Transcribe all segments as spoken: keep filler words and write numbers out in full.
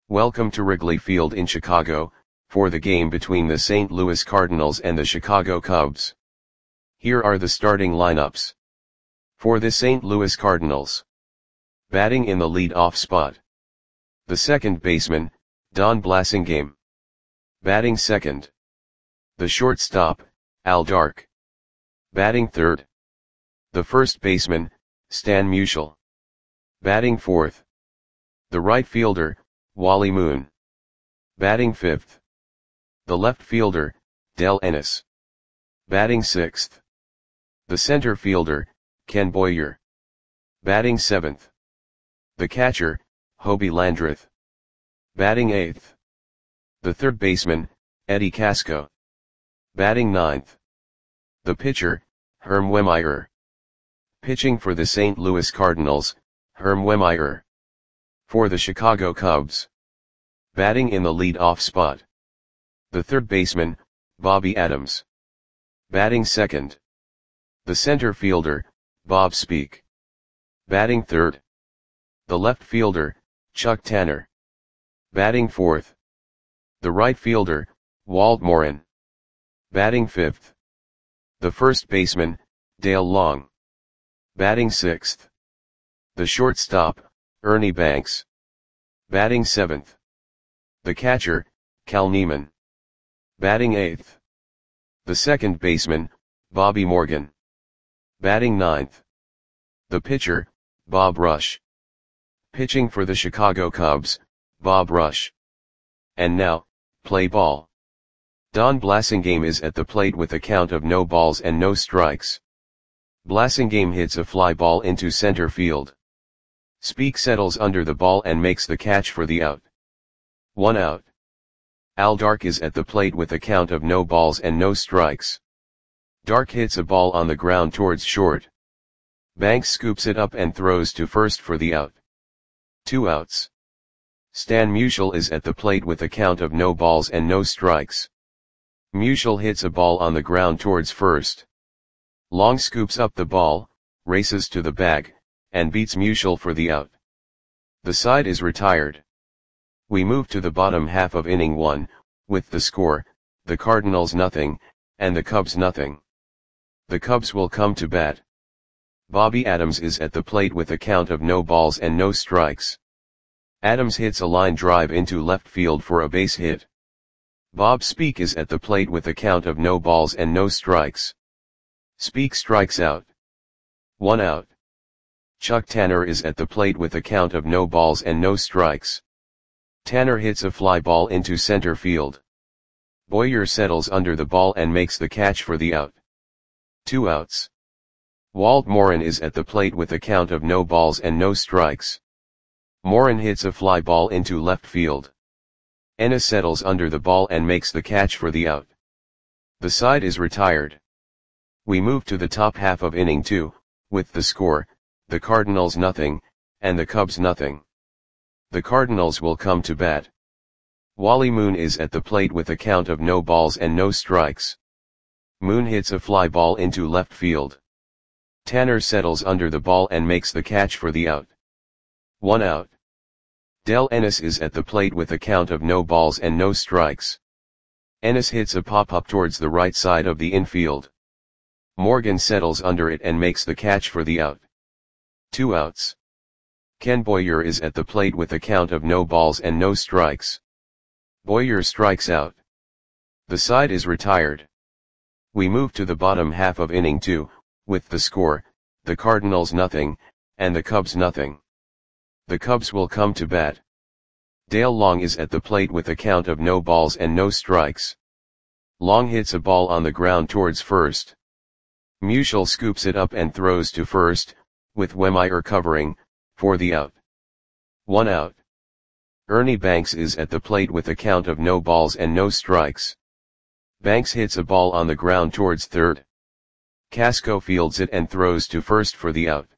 Welcome to Wrigley Field in Chicago, for the game between the Saint Louis Cardinals and the Chicago Cubs. Here are the starting lineups. For the Saint Louis Cardinals. Batting in the lead-off spot. The second baseman, Don Blasingame. Batting second. The shortstop, Al Dark. Batting third. The first baseman, Stan Musial. Batting fourth. The right fielder, Wally Moon. Batting fifth. The left fielder, Del Ennis. Batting sixth. The center fielder, Ken Boyer. Batting seventh. The catcher, Hobie Landreth. Batting eighth. The third baseman, Eddie Casco. Batting ninth. The pitcher, Herm Wehmeyer. Pitching for the Saint Louis Cardinals, Herm Wehmeyer. For the Chicago Cubs. Batting in the lead-off spot. The third baseman, Bobby Adams. Batting second. The center fielder, Bob Speak. Batting third. The left fielder, Chuck Tanner. Batting fourth. The right fielder, Walt Morin. Batting fifth. The first baseman, Dale Long. Batting sixth. The shortstop, Ernie Banks. Batting seventh. The catcher, Cal Neiman. Batting eighth. The second baseman, Bobby Morgan. Batting ninth. The pitcher, Bob Rush. Pitching for the Chicago Cubs, Bob Rush. And now, play ball. Don Blasingame is at the plate with a count of no balls and no strikes. Blasingame hits a fly ball into center field. Speak settles under the ball and makes the catch for the out. One out. Al Dark is at the plate with a count of no balls and no strikes. Dark hits a ball on the ground towards short. Banks scoops it up and throws to first for the out. Two outs. Stan Musial is at the plate with a count of no balls and no strikes. Musial hits a ball on the ground towards first. Long scoops up the ball, races to the bag, and beats Musial for the out. The side is retired. We move to the bottom half of inning one, with the score, the Cardinals nothing, and the Cubs nothing. The Cubs will come to bat. Bobby Adams is at the plate with a count of no balls and no strikes. Adams hits a line drive into left field for a base hit. Bob Speak is at the plate with a count of no balls and no strikes. Speak strikes out. One out. Chuck Tanner is at the plate with a count of no balls and no strikes. Tanner hits a fly ball into center field. Boyer settles under the ball and makes the catch for the out. Two outs. Walt Morin is at the plate with a count of no balls and no strikes. Morin hits a fly ball into left field. Ennis settles under the ball and makes the catch for the out. The side is retired. We move to the top half of inning two, with the score, the Cardinals nothing, and the Cubs nothing. The Cardinals will come to bat. Wally Moon is at the plate with a count of no balls and no strikes. Moon hits a fly ball into left field. Tanner settles under the ball and makes the catch for the out. One out. Del Ennis is at the plate with a count of no balls and no strikes. Ennis hits a pop-up towards the right side of the infield. Morgan settles under it and makes the catch for the out. Two outs. Ken Boyer is at the plate with a count of no balls and no strikes. Boyer strikes out. The side is retired. We move to the bottom half of inning two, with the score, the Cardinals nothing, and the Cubs nothing. The Cubs will come to bat. Dale Long is at the plate with a count of no balls and no strikes. Long hits a ball on the ground towards first. Musial scoops it up and throws to first, with Wehmeyer covering, for the out. One out. Ernie Banks is at the plate with a count of no balls and no strikes. Banks hits a ball on the ground towards third. Casco fields it and throws to first for the out.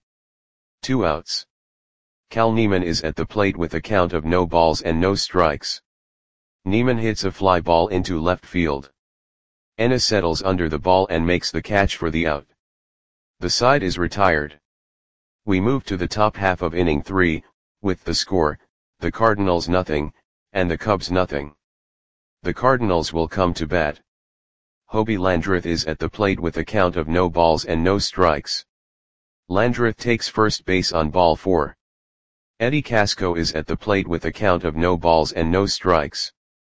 Two outs. Cal Neiman is at the plate with a count of no balls and no strikes. Neiman hits a fly ball into left field. Ennis settles under the ball and makes the catch for the out. The side is retired. We move to the top half of inning three, with the score, the Cardinals nothing, and the Cubs nothing. The Cardinals will come to bat. Hobie Landreth is at the plate with a count of no balls and no strikes. Landreth takes first base on ball four. Eddie Casco is at the plate with a count of no balls and no strikes.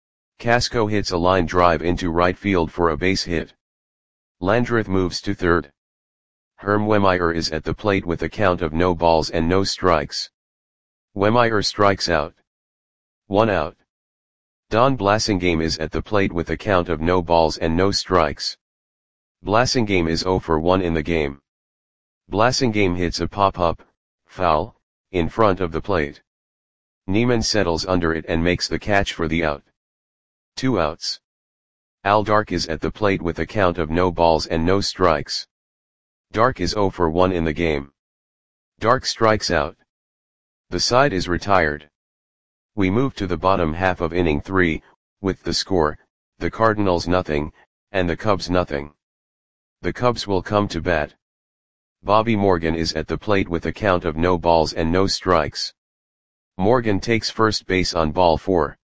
Casco hits a line drive into right field for a base hit. Landreth moves to third. Herm Wehmeyer is at the plate with a count of no balls and no strikes. Wehmeyer strikes out. One out. Don Blasingame is at the plate with a count of no balls and no strikes. Blasingame is zero for one in the game. Blasingame hits a pop-up, foul, in front of the plate. Neiman settles under it and makes the catch for the out. Two outs. Al Dark is at the plate with a count of no balls and no strikes. Dark is zero for one in the game. Dark strikes out. The side is retired. We move to the bottom half of inning three, with the score, the Cardinals nothing, and the Cubs nothing. The Cubs will come to bat. Bobby Morgan is at the plate with a count of no balls and no strikes. Morgan takes first base on ball four.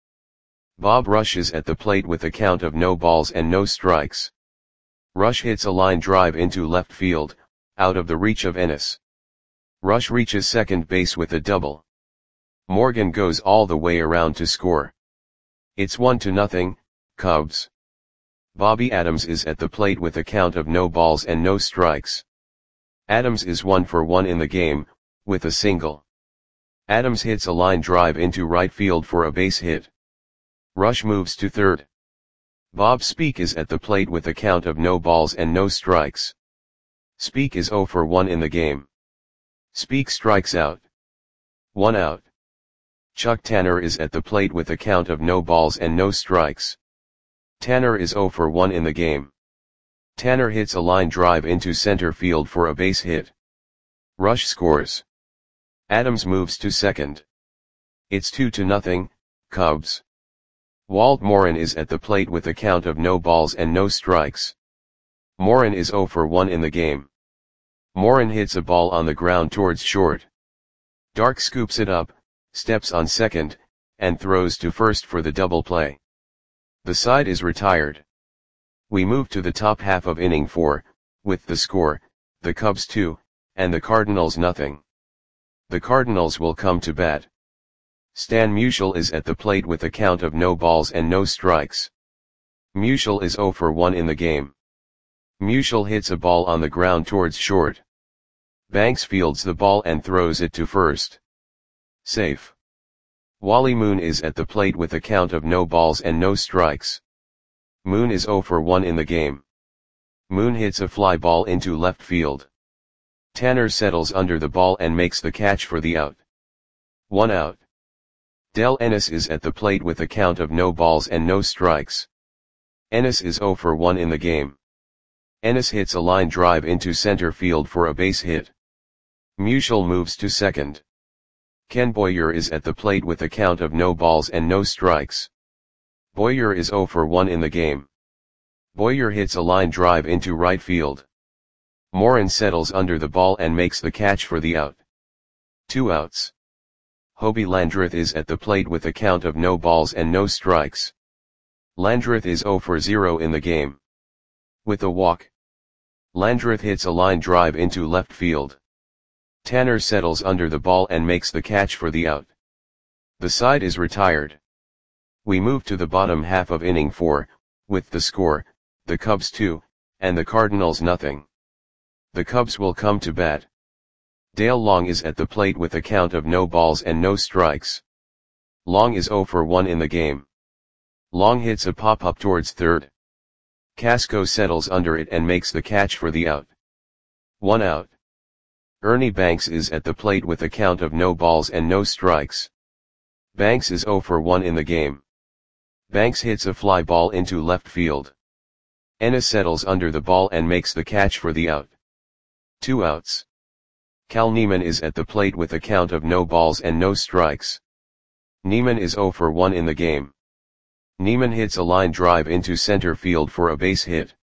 Bob Rush is at the plate with a count of no balls and no strikes. Rush hits a line drive into left field, out of the reach of Ennis. Rush reaches second base with a double. Morgan goes all the way around to score. It's one to nothing, Cubs. Bobby Adams is at the plate with a count of no balls and no strikes. Adams is one for one in the game, with a single. Adams hits a line drive into right field for a base hit. Rush moves to third. Bob Speak is at the plate with a count of no balls and no strikes. Speak is zero for one in the game. Speak strikes out. One out. Chuck Tanner is at the plate with a count of no balls and no strikes. Tanner is zero for one in the game. Tanner hits a line drive into center field for a base hit. Rush scores. Adams moves to second. It's two to nothing, Cubs. Walt Morin is at the plate with a count of no balls and no strikes. Morin is zero for one in the game. Morin hits a ball on the ground towards short. Dark scoops it up, steps on second, and throws to first for the double play. The side is retired. We move to the top half of inning four, with the score, the Cubs two, and the Cardinals nothing. The Cardinals will come to bat. Stan Musial is at the plate with a count of no balls and no strikes. Musial is zero for one in the game. Musial hits a ball on the ground towards short. Banks fields the ball and throws it to first. Safe. Wally Moon is at the plate with a count of no balls and no strikes. Moon is zero for one in the game. Moon hits a fly ball into left field. Tanner settles under the ball and makes the catch for the out. One out. Del Ennis is at the plate with a count of no balls and no strikes. Ennis is zero for one in the game. Ennis hits a line drive into center field for a base hit. Musial moves to second. Ken Boyer is at the plate with a count of no balls and no strikes. Boyer is zero for one in the game. Boyer hits a line drive into right field. Morin settles under the ball and makes the catch for the out. Two outs. Hobie Landreth is at the plate with a count of no balls and no strikes. Landreth is zero for zero in the game. With a walk. Landreth hits a line drive into left field. Tanner settles under the ball and makes the catch for the out. The side is retired. We move to the bottom half of inning four, with the score, the Cubs two, and the Cardinals nothing. The Cubs will come to bat. Dale Long is at the plate with a count of no balls and no strikes. Long is zero for one in the game. Long hits a pop-up towards third. Casco settles under it and makes the catch for the out. One out. Ernie Banks is at the plate with a count of no balls and no strikes. Banks is zero for one in the game. Banks hits a fly ball into left field. Ennis settles under the ball and makes the catch for the out. Two outs. Cal Neiman is at the plate with a count of no balls and no strikes. Neiman is zero for one in the game. Neiman hits a line drive into center field for a base hit.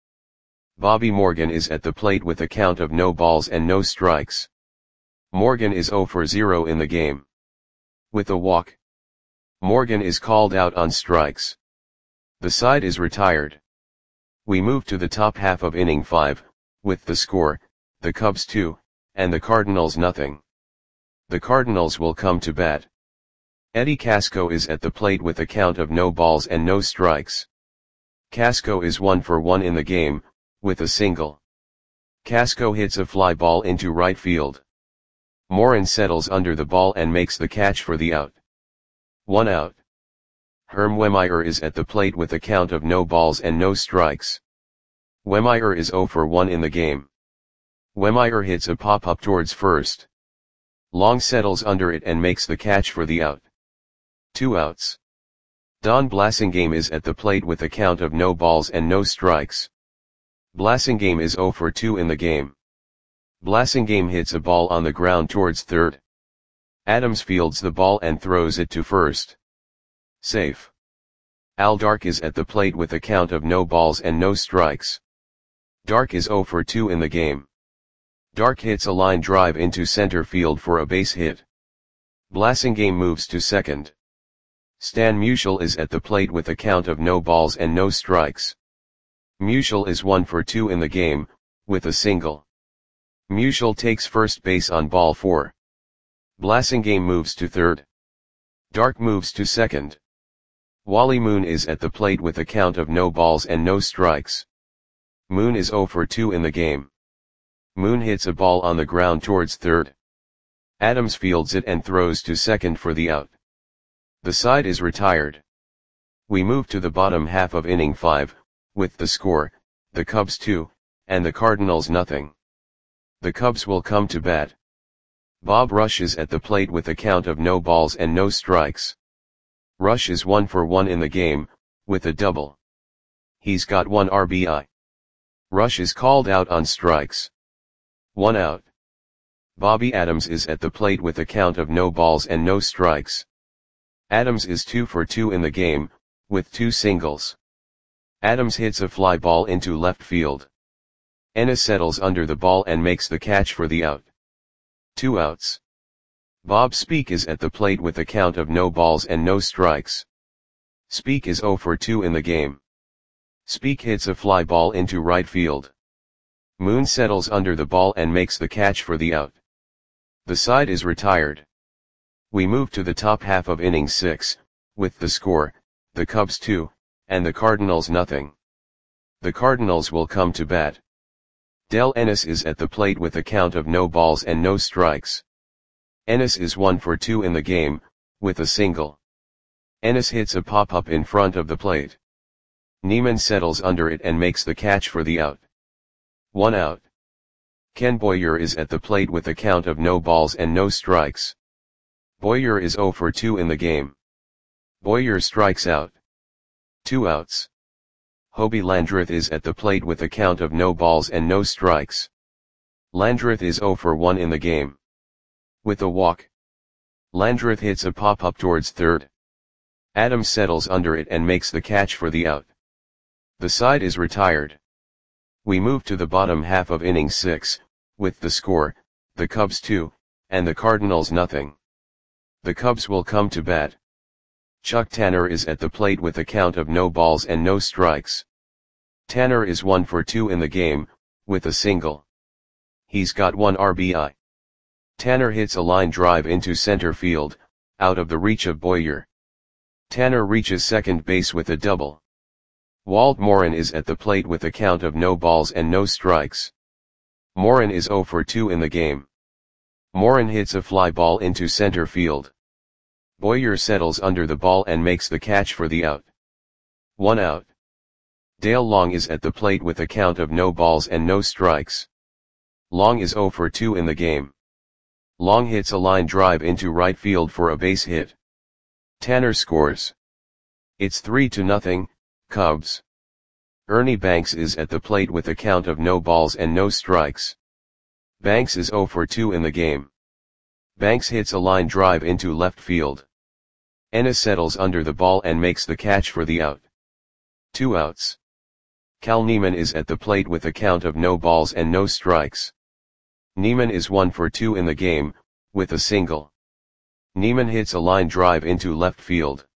Bobby Morgan is at the plate with a count of no balls and no strikes. Morgan is zero for zero in the game. With a walk. Morgan is called out on strikes. The side is retired. We move to the top half of inning five, with the score, the Cubs two, and the Cardinals nothing. The Cardinals will come to bat. Eddie Casco is at the plate with a count of no balls and no strikes. Casco is one for one in the game, with a single. Casco hits a fly ball into right field. Morin settles under the ball and makes the catch for the out. One out. Herm Wehmeyer is at the plate with a count of no balls and no strikes. Wehmeyer is zero for one in the game. Wehmeyer hits a pop-up towards first. Long settles under it and makes the catch for the out. Two outs. Don Blasingame is at the plate with a count of no balls and no strikes. Blasingame is zero for two in the game. Blasingame hits a ball on the ground towards third. Adams fields the ball and throws it to first. Safe. Al Dark is at the plate with a count of no balls and no strikes. Dark is zero for two in the game. Dark hits a line drive into center field for a base hit. Blasingame moves to second. Stan Musial is at the plate with a count of no balls and no strikes. Musial is one for two in the game, with a single. Musial takes first base on ball four. Blasingame moves to third. Dark moves to second. Wally Moon is at the plate with a count of no balls and no strikes. Moon is zero for two in the game. Moon hits a ball on the ground towards third. Adams fields it and throws to second for the out. The side is retired. We move to the bottom half of inning five, with the score, the Cubs two, and the Cardinals nothing. The Cubs will come to bat. Bob Rush is at the plate with a count of no balls and no strikes. Rush is one for one in the game, with a double. He's got one R B I. Rush is called out on strikes. One out. Bobby Adams is at the plate with a count of no balls and no strikes. Adams is two for two in the game, with two singles. Adams hits a fly ball into left field. Ennis settles under the ball and makes the catch for the out. Two outs. Bob Speak is at the plate with a count of no balls and no strikes. Speak is zero for two in the game. Speak hits a fly ball into right field. Moon settles under the ball and makes the catch for the out. The side is retired. We move to the top half of inning six, with the score, the Cubs two, and the Cardinals nothing. The Cardinals will come to bat. Del Ennis is at the plate with a count of no balls and no strikes. Ennis is one for two in the game, with a single. Ennis hits a pop-up in front of the plate. Neiman settles under it and makes the catch for the out. One out. Ken Boyer is at the plate with a count of no balls and no strikes. Boyer is zero for two in the game. Boyer strikes out. Two outs. Hobie Landreth is at the plate with a count of no balls and no strikes. Landreth is zero for one in the game. With a walk. Landreth hits a pop-up towards third. Adams settles under it and makes the catch for the out. The side is retired. We move to the bottom half of inning six, with the score, the Cubs two, and the Cardinals nothing. The Cubs will come to bat. Chuck Tanner is at the plate with a count of no balls and no strikes. Tanner is one for two in the game, with a single. He's got one R B I. Tanner hits a line drive into center field, out of the reach of Boyer. Tanner reaches second base with a double. Walt Morin is at the plate with a count of no balls and no strikes. Morin is zero for two in the game. Morin hits a fly ball into center field. Boyer settles under the ball and makes the catch for the out. One out. Dale Long is at the plate with a count of no balls and no strikes. Long is zero for two in the game. Long hits a line drive into right field for a base hit. Tanner scores. It's three to nothing, Cubs. Ernie Banks is at the plate with a count of no balls and no strikes. Banks is zero for two in the game. Banks hits a line drive into left field. Ennis settles under the ball and makes the catch for the out. Two outs. Cal Neiman is at the plate with a count of no balls and no strikes. Neiman is one for two in the game, with a single. Neiman hits a line drive into left field.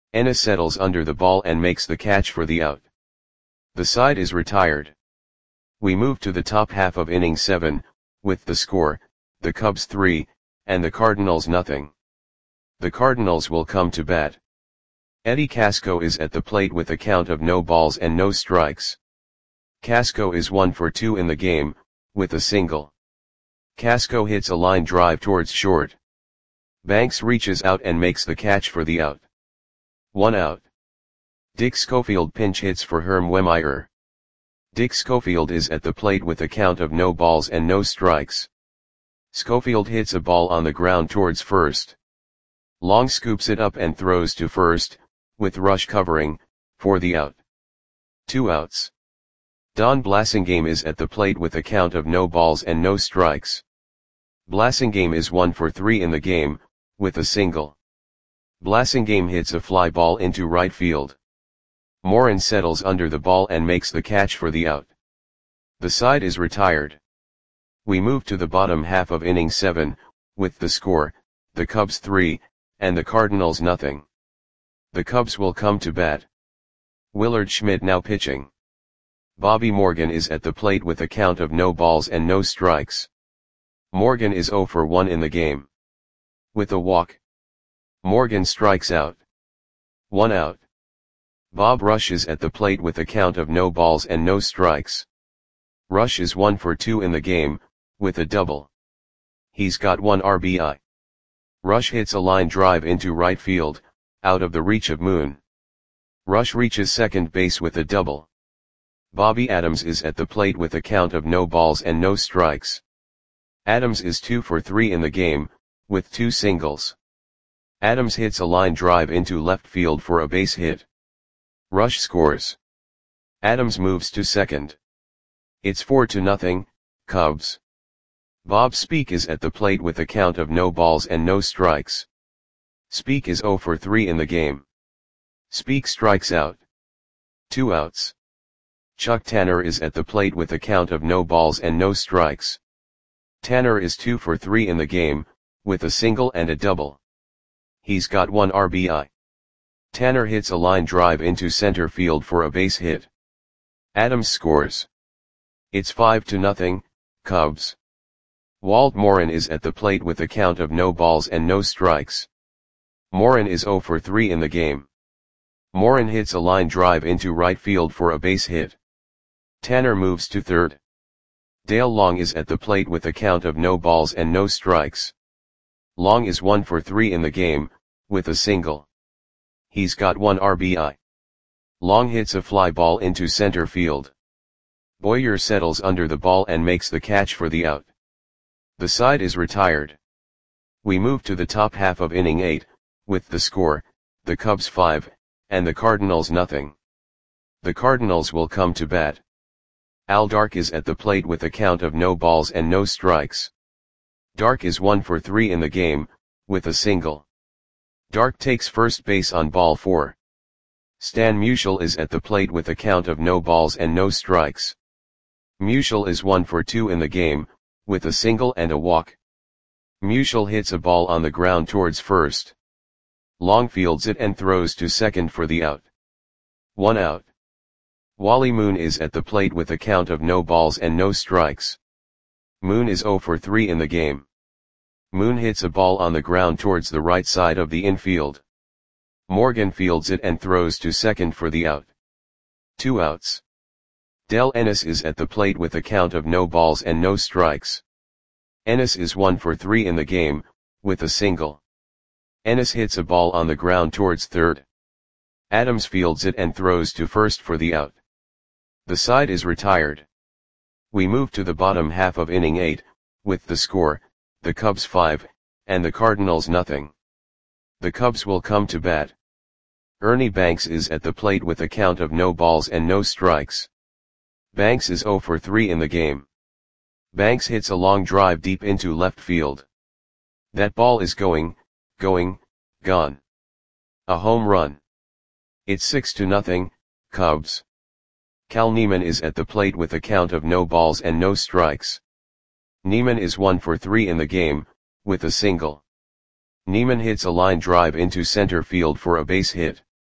Ennis settles under the ball and makes the catch for the out. The side is retired. We move to the top half of inning seven, with the score, the Cubs three, and the Cardinals nothing. The Cardinals will come to bat. Eddie Casco is at the plate with a count of no balls and no strikes. Casco is one for two in the game, with a single. Casco hits a line drive towards short. Banks reaches out and makes the catch for the out. One out. Dick Schofield pinch hits for Herm Wehmeyer. Dick Schofield is at the plate with a count of no balls and no strikes. Schofield hits a ball on the ground towards first. Long scoops it up and throws to first, with Rush covering, for the out. Two outs. Don Blasingame is at the plate with a count of no balls and no strikes. Blasingame is one for three in the game, with a single. Blasingame hits a fly ball into right field. Morin settles under the ball and makes the catch for the out. The side is retired. We move to the bottom half of inning seven, with the score, the Cubs three, and the Cardinals nothing. The Cubs will come to bat. Willard Schmidt now pitching. Bobby Morgan is at the plate with a count of no balls and no strikes. Morgan is zero for one in the game. With a walk. Morgan strikes out. One out. Bob Rush is at the plate with a count of no balls and no strikes. Rush is one for two in the game, with a double. He's got one R B I. Rush hits a line drive into right field, out of the reach of Moon. Rush reaches second base with a double. Bobby Adams is at the plate with a count of no balls and no strikes. Adams is two for three in the game, with two singles. Adams hits a line drive into left field for a base hit. Rush scores. Adams moves to second. It's four to nothing, Cubs. Bob Speak is at the plate with a count of no balls and no strikes. Speak is zero for three in the game. Speak strikes out. Two outs. Chuck Tanner is at the plate with a count of no balls and no strikes. Tanner is two for three in the game, with a single and a double. He's got one R B I. Tanner hits a line drive into center field for a base hit. Adams scores. It's five to nothing, Cubs. Walt Morin is at the plate with a count of no balls and no strikes. Morin is zero for three in the game. Morin hits a line drive into right field for a base hit. Tanner moves to third. Dale Long is at the plate with a count of no balls and no strikes. Long is one for three in the game, with a single. He's got one R B I. Long hits a fly ball into center field. Boyer settles under the ball and makes the catch for the out. The side is retired. We move to the top half of inning eight, with the score, the Cubs five, and the Cardinals nothing. The Cardinals will come to bat. Al Dark is at the plate with a count of no balls and no strikes. Dark is one for three in the game, with a single. Dark takes first base on ball four. Stan Musial is at the plate with a count of no balls and no strikes. Musial is one for two in the game, with a single and a walk. Musial hits a ball on the ground towards first. Long fields it and throws to second for the out. One out. Wally Moon is at the plate with a count of no balls and no strikes. Moon is zero for three in the game. Moon hits a ball on the ground towards the right side of the infield. Morgan fields it and throws to second for the out. Two outs. Del Ennis is at the plate with a count of no balls and no strikes. Ennis is one for three in the game, with a single. Ennis hits a ball on the ground towards third. Adams fields it and throws to first for the out. The side is retired. We move to the bottom half of inning eight, with the score, the Cubs five, and the Cardinals nothing. The Cubs will come to bat. Ernie Banks is at the plate with a count of no balls and no strikes. Banks is zero for three in the game. Banks hits a long drive deep into left field. That ball is going, going, gone. A home run. It's six to nothing, Cubs. Cal Neiman is at the plate with a count of no balls and no strikes. Neiman is one for three in the game, with a single. Neiman hits a line drive into center field for a base hit.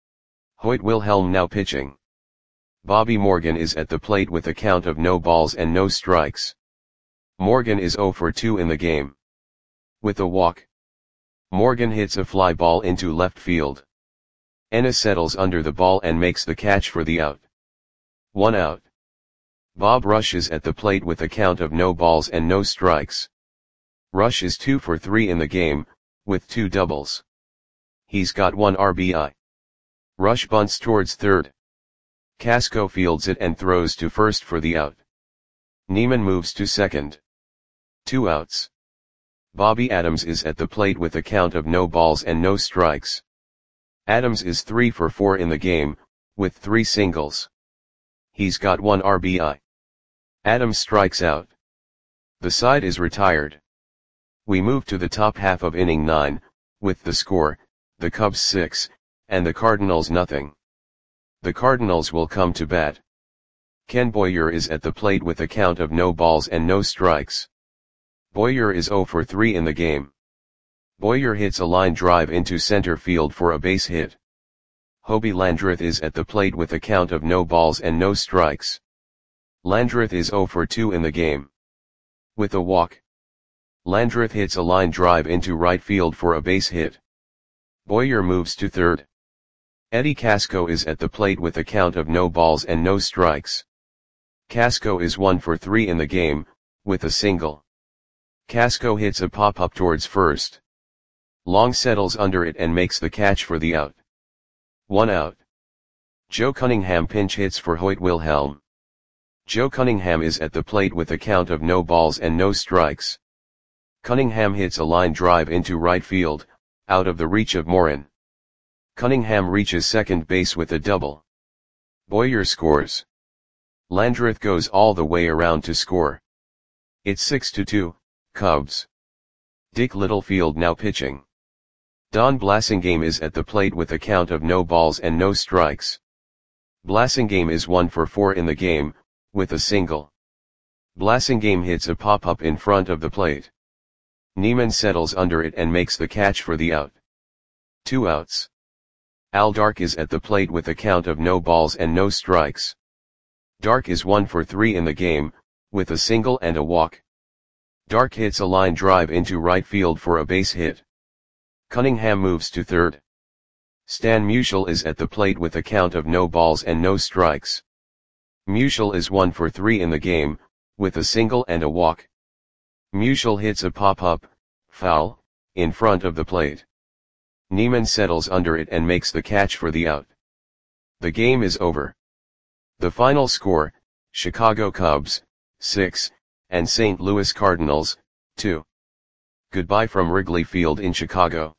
Hoyt Wilhelm now pitching. Bobby Morgan is at the plate with a count of no balls and no strikes. Morgan is zero for two in the game. With a walk, Morgan hits a fly ball into left field. Ennis settles under the ball and makes the catch for the out. One out. Bob Rush is at the plate with a count of no balls and no strikes. Rush is two for three in the game, with two doubles. He's got one R B I. Rush bunts towards third. Casco fields it and throws to first for the out. Neiman moves to second. Two outs. Bobby Adams is at the plate with a count of no balls and no strikes. Adams is three for four in the game, with three singles. He's got one R B I. Adams strikes out. The side is retired. We move to the top half of inning nine, with the score, the Cubs six, and the Cardinals nothing. The Cardinals will come to bat. Ken Boyer is at the plate with a count of no balls and no strikes. Boyer is zero for three in the game. Boyer hits a line drive into center field for a base hit. Hobie Landreth is at the plate with a count of no balls and no strikes. Landreth is zero for two in the game. With a walk, Landreth hits a line drive into right field for a base hit. Boyer moves to third. Eddie Casco is at the plate with a count of no balls and no strikes. Casco is one for three in the game, with a single. Casco hits a pop-up towards first. Long settles under it and makes the catch for the out. One out. Joe Cunningham pinch hits for Hoyt Wilhelm. Joe Cunningham is at the plate with a count of no balls and no strikes. Cunningham hits a line drive into right field, out of the reach of Morin. Cunningham reaches second base with a double. Boyer scores. Landreth goes all the way around to score. It's six to two, Cubs. Dick Littlefield now pitching. Don Blasingame is at the plate with a count of no balls and no strikes. Blasingame is one for four in the game, with a single. Blasingame hits a pop-up in front of the plate. Neiman settles under it and makes the catch for the out. Two outs. Al Dark is at the plate with a count of no balls and no strikes. Dark is one for three in the game, with a single and a walk. Dark hits a line drive into right field for a base hit. Cunningham moves to third. Stan Musial is at the plate with a count of no balls and no strikes. Musial is one for three in the game, with a single and a walk. Musial hits a pop-up, foul, in front of the plate. Neiman settles under it and makes the catch for the out. The game is over. The final score, Chicago Cubs, six, and Saint Louis Cardinals, two. Goodbye from Wrigley Field in Chicago.